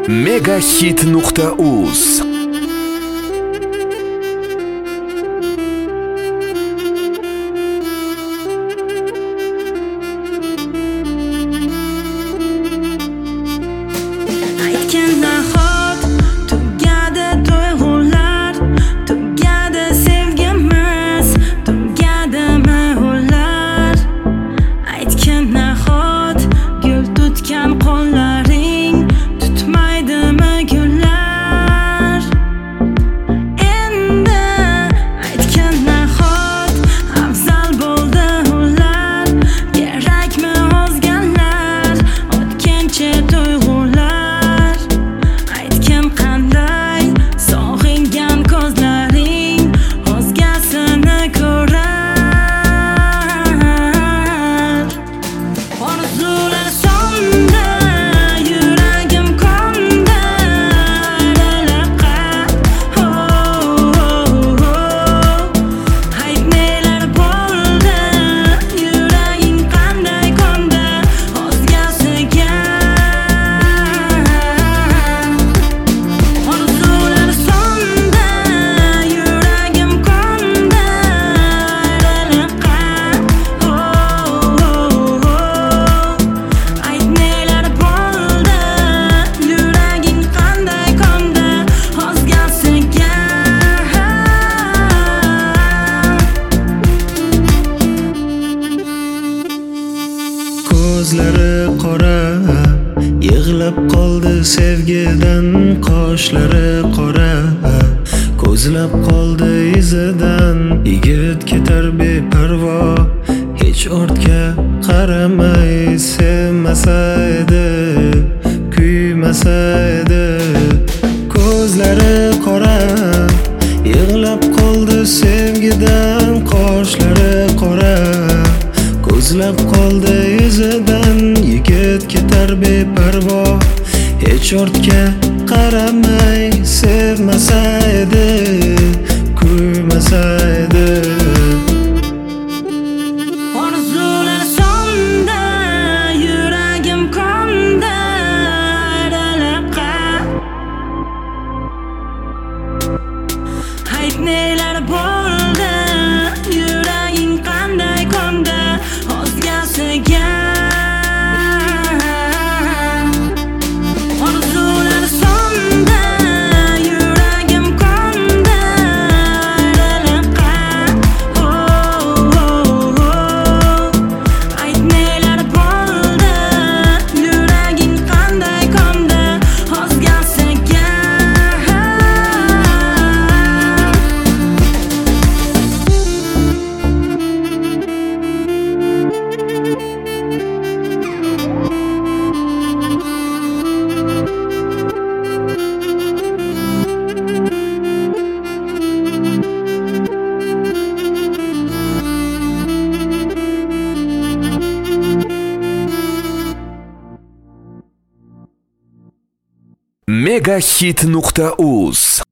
megahit.uz Ko'zlari qora, yig'lab qoldi sevgidan. Qoshlari qora, ko'zlab qoldi izidan. Yigit ketar beparvo, hech ortga qaramay. Sevmasa edi, kuymasa edi. Ko'zlari qora, yig'lab qoldi sevgidan. Qoshlari qora, ko'zlab qoldi izidan. Yigit ketar beparvo, hech ortga qaramay. Sevmasa edi, kuymasa edi. Orzular sonda, yuragim konda dalaqa. Hayt nelar bo'ldi, yuraging qanday konda o'zgasiga. Orzular sonda, yuragim konda dalaqa. Ayt nelar bo'ldi, yuraging qanday konda o'zgasiga. megahit.uz